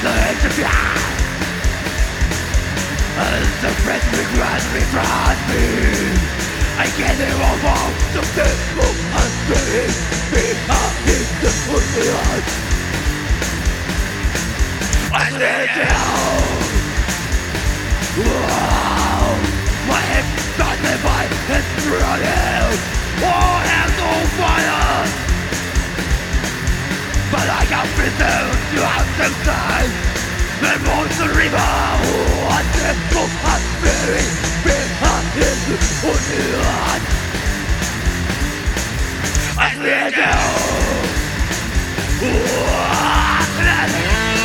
The friends regret me from me. I can't even walk the people and dream behind the footlights. I need you. Wow, my head started by its running. Oh, hands on fire. But I can presume to have some time. The monster river, what the fuck has been behind the footlights. I need you.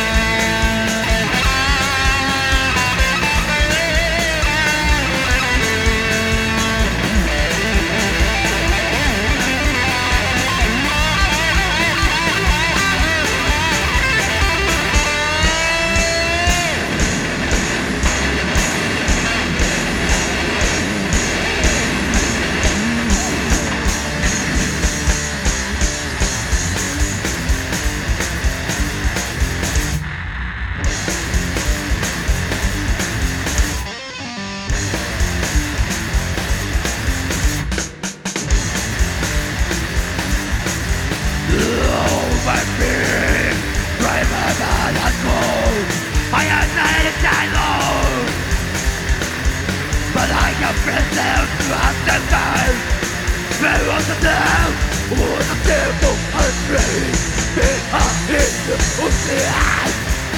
I am not a dialogue, but I can present to have the time. There was a time, was a temple and train behind the ocean.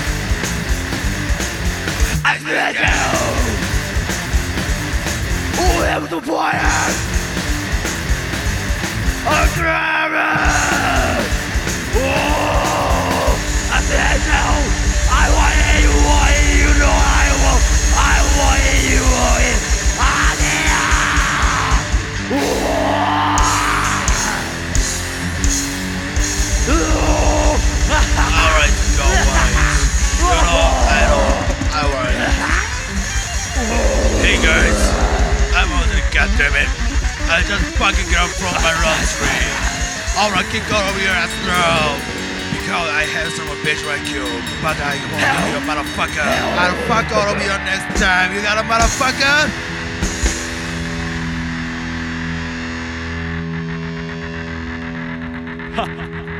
I need you. Who am the fire? I'm driving. Oh, I need you. I want you, you know I want you, Alright, go away. I worry. Hey guys, I'm on the goddammit. I just fucking got from my run tree. Alright, kick all over your ass now. Because I handsome a bitch like you, but I want to be a motherfucker. I'll fuck all of you next time. You got a motherfucker?